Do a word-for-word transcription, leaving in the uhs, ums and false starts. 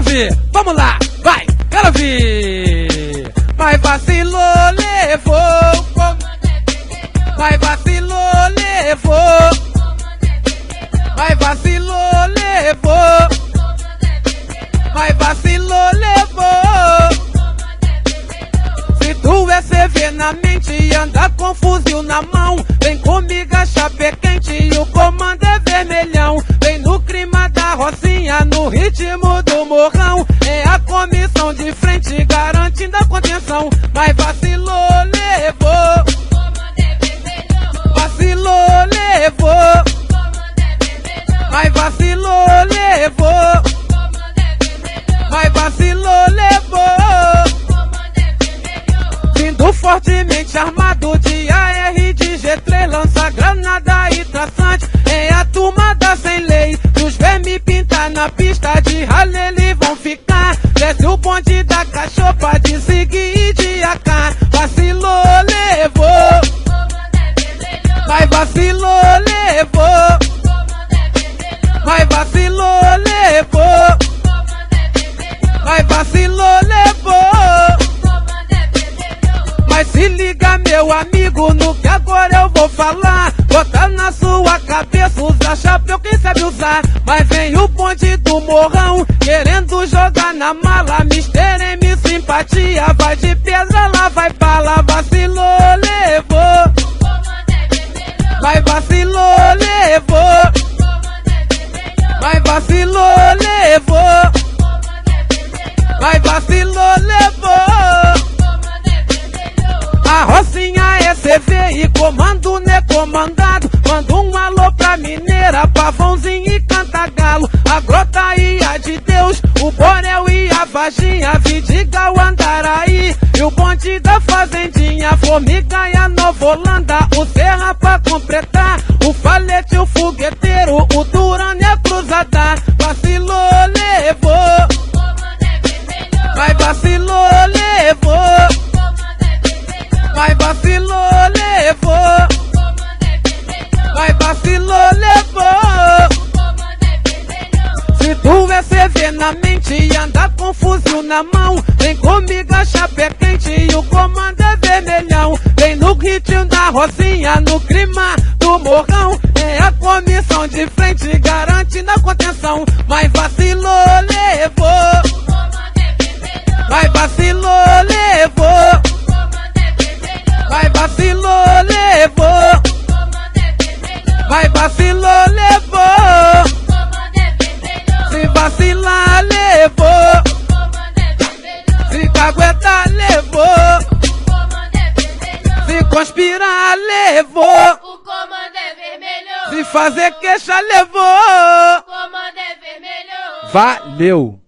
ver, vamos lá, vai, quero ver. Mas vacilou, levou, mas vacilou, levou, mas vacilou, levou, mas vacilou, levou. Se tu é C V na mente e anda com fuzil na mão, vem comigo a chapa é quente e o comando é vermelhão. Vem no clima da Rocinha, no ritmo do morrão. É a comissão de frente garantindo a contenção. Mas vacilou, levou, vacilou, levou, mas vacilou, levou, mas vacilou, levou. Vindo fortemente armado de A R, de G três, lança granada e traçante. É a turma da sem lei, os vermes pintar na pista de rally eles vão ficar. Desce o bonde da cachopa de seguir e de A K. Vacilou, levou, mas vacilou, levou, mas vacilou, levou, mas vacilou, levou. Mas se liga, meu amigo, no que agora eu vou falar. Bota na sua cabeça, usa chapéu quem sabe usar. Mas vem o bonde do morrão, querendo jogar na mala. Mister M, simpatia, vai de pedra, lá vai bala. Vacilou, levou, mas vacilou, levou, mas vacilou, levou, mas vacilou, levou. A Rocinha é C V e comando não é comandado. Manda um alô pra Mineira, Pavãozinho e Cantagalo. A Grota e a de Deus, o Borel e a Vaginha, Vidigal, Andaraí e o bonde da Fazendinha. Formiga e a Nova Holanda, o Serra pra completar. O Falete, o Fogueteiro, o Durano e a Cruzada. Vacilou, levou, mas vacilou, levou, mas vacilou, levou, mas vacilou, levou. Se tu é C V na mente e anda com fuzil na mão, vem comigo a chapa é quente e o comando é vermelhão. Vem no ritmo da Rocinha, no clima do morrão. É a comissão de frente garantindo a contenção. Mas vacilou, levou, mas vacilou, levou, mas vacilou, levou, mas vacilou, levou. Se vacilar, levou, se caguetar, levou, se conspirar, levou, o comando é vermelho, se fazer queixa, levou. o comando é vermelho. Valeu!